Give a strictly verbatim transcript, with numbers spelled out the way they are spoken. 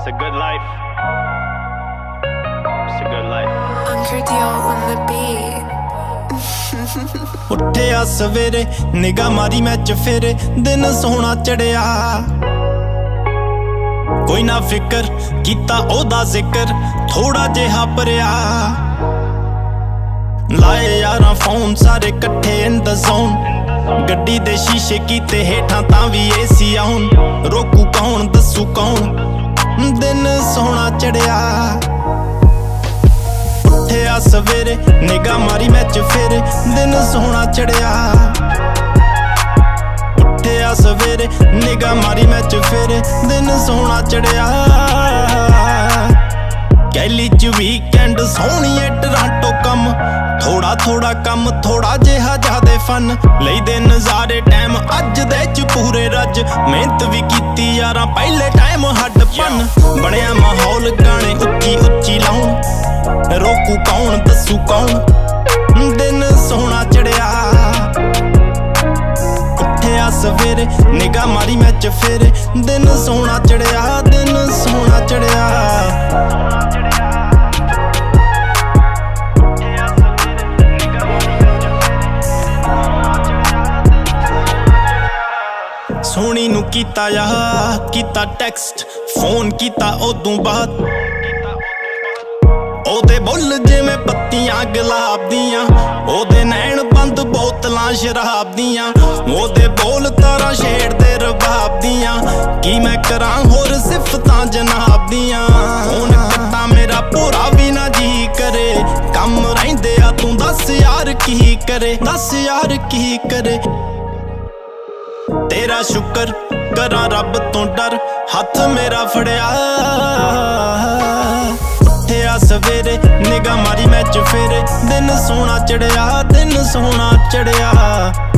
It's a good life. It's a good life. Anchor Dior on the beat. ਉੱਠਿਆ ਸਵੇਰੇ ਨਿਗਾਹ ਮਾਰੀ ਮੈਂ ਚਫੇਰੇ ਦਿਨ ਸੋਹਣਾ ਚੜਿਆ ਕੋਈ ਨਾ ਫਿਕਰ ਕੀਤਾ ਉਹਦਾ ਜ਼ਿਕਰ ਥੋੜਾ ਜਿਹਾ ਭਰਿਆ ਲਾਏ ਯਾਰਾਂ ਫੋਨ ਸਾਰੇ ਇਕੱਠੇ ਇਨ ਦ ਜ਼ੋਨ ਗੱਡੀ ਦੇ ਸ਼ੀਸ਼ੇ ਕੀਤੇ ਹੇਠਾਂ ਤਾਂ ਵੀ ਏਸੀ ਆਉਣ ਰੋਕੂ ਕੌਣ ਦੱਸੂ ਕੌਣ ਦਿਨ ਸੋਹਣਾ ਚੜਿਆ ਉੱਠਿਆ ਸਵੇਰੇ ਨਿਗਾਹ ਮਾਰੀ ਮੈਂ ਚਫੇਰੇ ਦਿਨ ਸੋਹਣਾ ਚੜਿਆ ਉੱਠਿਆ ਸਵੇਰੇ ਨਿਗਾਹ ਮਾਰੀ ਮੈਂ ਚਫੇਰੇ ਦਿਨ ਸੋਹਣਾ ਚੜਿਆ ਕੈਲੀ ਚ ਵੀਕਐਂਡ ਸੋਹਣੀਏ ਟਰਾਂਟੋ ਕੰਮ ਥੋੜਾ ਥੋੜਾ ਕੰਮ ਥੋੜਾ ਜਿਹਾ ਜ਼ਿਆਦੇ ਫਨ ਲਈਦੇ ਨਜ਼ਾਰੇ ਟਾਈਮ ਅੱਜ ਦੇ ਚ ਪੂਰੇ ਰੱਜ ਮਿਹਨਤ ਵੀ ਕੀਤੀ ਯਾਰਾਂ ਪਹਿਲੇ ਟਾਈਮ ਹੱਡ ਪੰਨ ਬਣਿਆ ਮਾਹੌਲ ਗਾਣੇ ਉੱਚੀ ਉੱਚੀ ਲਾਉਣ ਰੋਕੂ ਕੌਣ ਦੱਸੂ ਕੌਣ ਦਿਨ ਸੋਹਣਾ ਚੜਿਆ ਉੱਠਿਆ ਸਵੇਰੇ ਨਿਗਾਹ ਮਾਰੀ ਮੈਂ ਚਫੇਰੇ ਦਿਨ ਸੋਹਣਾ ਚੜਿਆ ਦਿਨ ਸੋਹਣਾ ਚੜਿਆ ਸੋਹਣੀ ਨੂੰ ਕੀਤਾ ਯਾ ਕੀਤਾ ਟੈਕਸਟ ਫੋਨ ਕੀਤਾ ਉਦੋਂ ਬਾਅਦ ਉਹਦੇ ਬੁੱਲ ਜਿਵੇਂ ਪੱਤੀਆਂ ਗੁਲਾਬ ਦੀਆਂ ਉਹਦੇ ਨੈਣ ਬੰਦ ਬੋਤਲਾਂ ਸ਼ਰਾਬ ਦੀਆਂ ਉਹਦੇ ਬੋਲ ਤਾਰਾ ਛੇੜਦੇ ਰਬਾਬ ਦੀਆਂ ਕੀ ਮੈਂ ਕਰਾਂ ਹੋਰ ਸਿਫਤਾਂ ਜਨਾਬ ਦੀਆਂ ਹੁਣ ਕੱਟਾ ਮੇਰਾ ਪੂਰਾ ਵੀ ਨਾ ਜੀ ਕਰੇ ਕੰਮ ਰਹਿੰਦੇ ਆ ਤੂੰ ਦੱਸ ਯਾਰ ਕੀ ਕਰੇ ਦੱਸ ਯਾਰ ਕੀ ਕਰੇ ਤੇਰਾ ਸ਼ੁਕਰ ਕਰਾਂ ਰੱਬ ਤੋਂ ਡਰ ਹੱਥ ਮੇਰਾ ਫੜਿਆ ਉੱਠਿਆ ਸਵੇਰੇ ਨਿਗਾਹ ਮਾਰੀ ਮੈਂ ਚਫੇਰੇ ਦਿਨ ਸੋਹਣਾ ਚੜਿਆ ਦਿਨ ਸੋਹਣਾ ਚੜਿਆ